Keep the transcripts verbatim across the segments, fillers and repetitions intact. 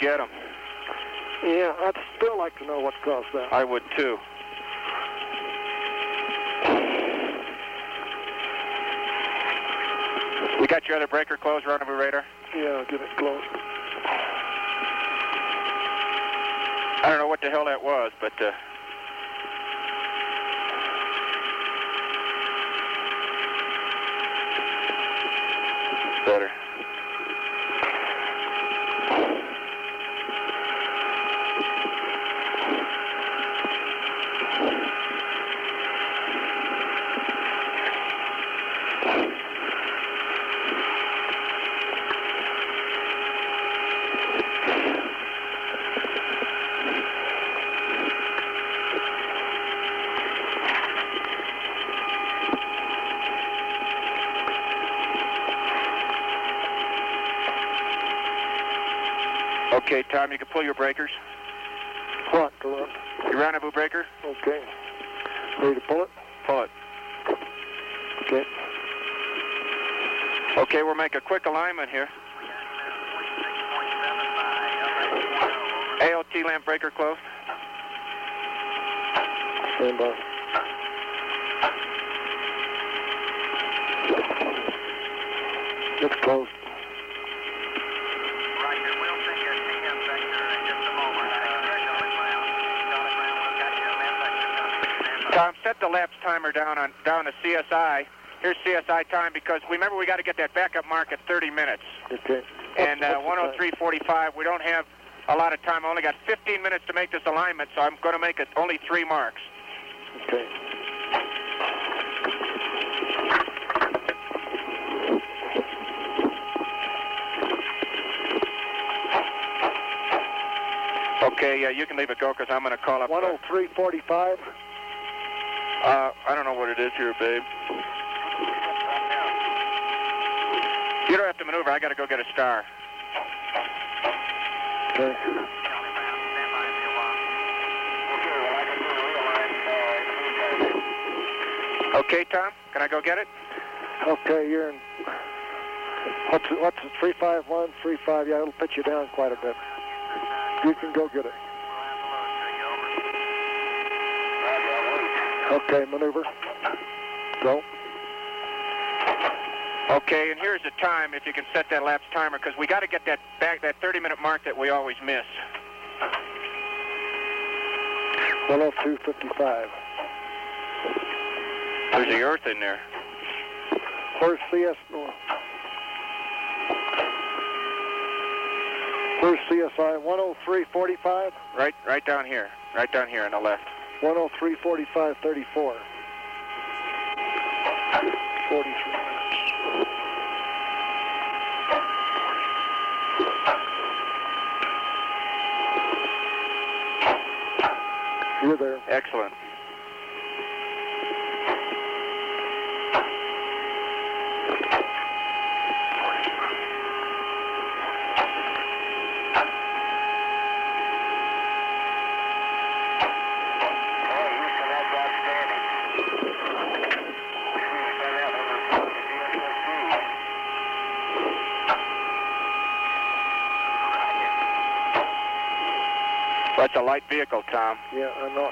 get them. Yeah, I'd still like to know what caused that. I would too. You got your other breaker closed, rendezvous radar? Yeah, I'll get it closed. I don't know what the hell that was, but uh, better. Okay, Tom, you can pull your breakers. What? What? Your rendezvous breaker? Okay. Ready to pull it? Pull it. Okay. Okay, we'll make a quick alignment here. A O T lamp breaker closed. Stand by. It's closed. Tom, set the lapse timer down on down to C S I. Here's C S I time because remember we got to get that backup mark at thirty minutes. Okay. And uh, one oh three forty-five, we don't have a lot of time. I only got fifteen minutes to make this alignment, so I'm going to make it only three marks. Okay. Okay, yeah, you can leave it go because I'm going to call up. one oh three forty-five. Uh, I don't know what it is here, babe. You don't have to maneuver. I got to go get a star. Okay. Okay, Tom, can I go get it? Okay, you're in. What's it, what's it? three five one, three five. Yeah, it'll put you down quite a bit. You can go get it. Okay, maneuver. Go. Okay, and here's the time if you can set that lapse timer because we got to get that back that thirty minute mark that we always miss. one oh two fifty-five. There's the earth in there. Where's C S? Where's C S I? one oh three forty-five? Right, right down here. Right down here on the left. one oh three forty-five thirty-four. forty-three minutes. You're there. Excellent. That's a light vehicle, Tom. Yeah, I know.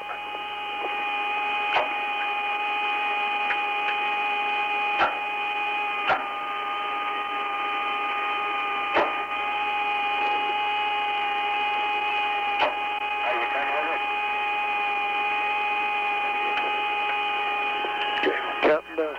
Okay, counting down.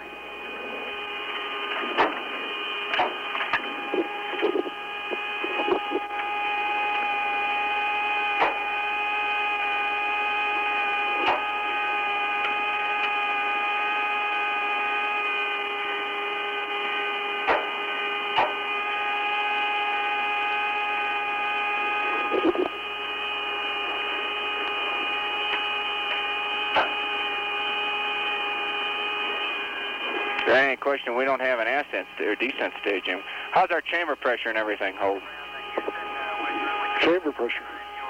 There ain't question we don't have an ascent st or descent stage. How's our chamber pressure and everything hold? Chamber pressure.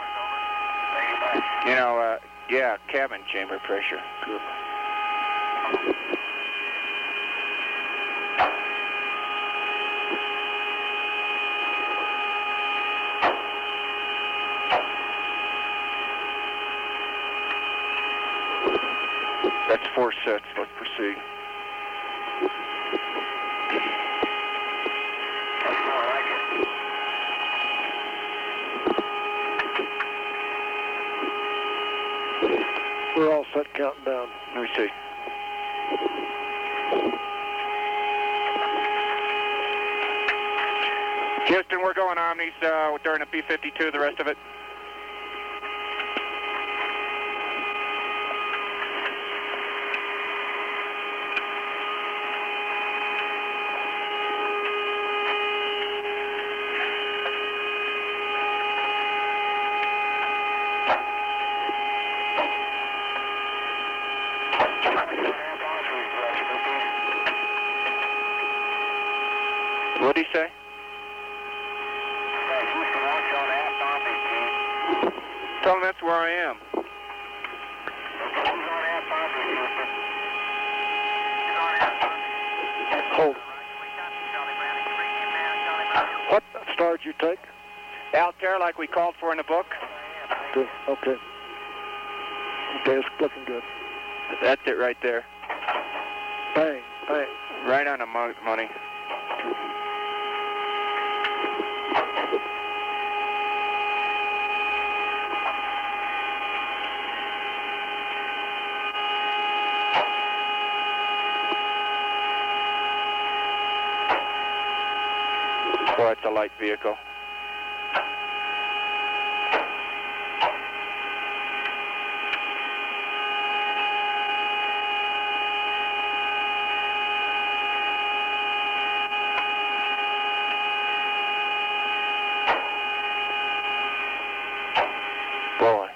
You know, uh, yeah, cabin chamber pressure. Good. proceed. We're all set counting down. Let me see. Houston, we're going Omnis uh, during the B fifty-two, the rest of it. What'd he say? Tell him that's where I am. Hold. What star did you take? Altair, like we called for in the book. Good. Okay. Okay, it's looking good. That's it right there. Bang, bang. Right on the mo money. Boy, it's a light vehicle. Boy.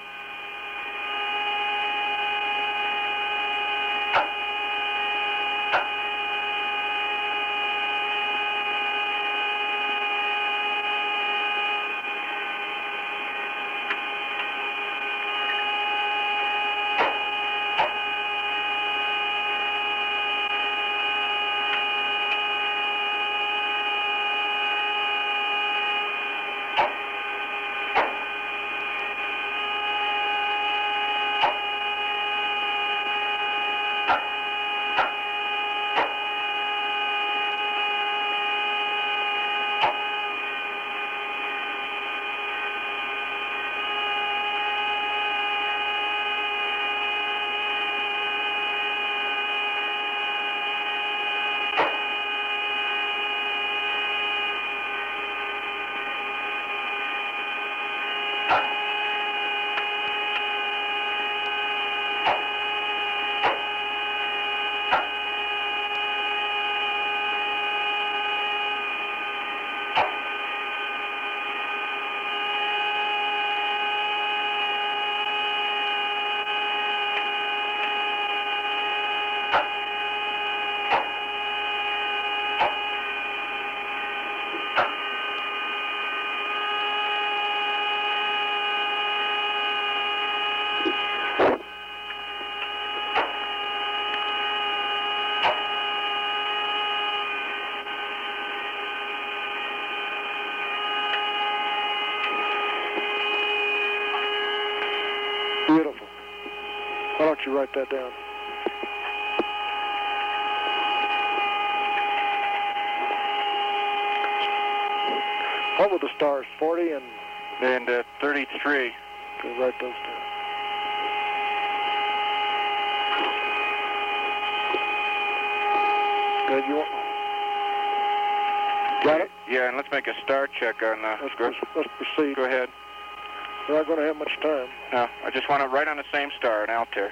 Beautiful. Why don't you write that down? What were the stars? forty and... And uh, thirty-three. Okay, write those down. Good, you want... Got it? Yeah, and let's make a star check on the Let's, script. let's, let's proceed. Go ahead. We're not going to have much time. No, I just want it right on the same star, an Altair.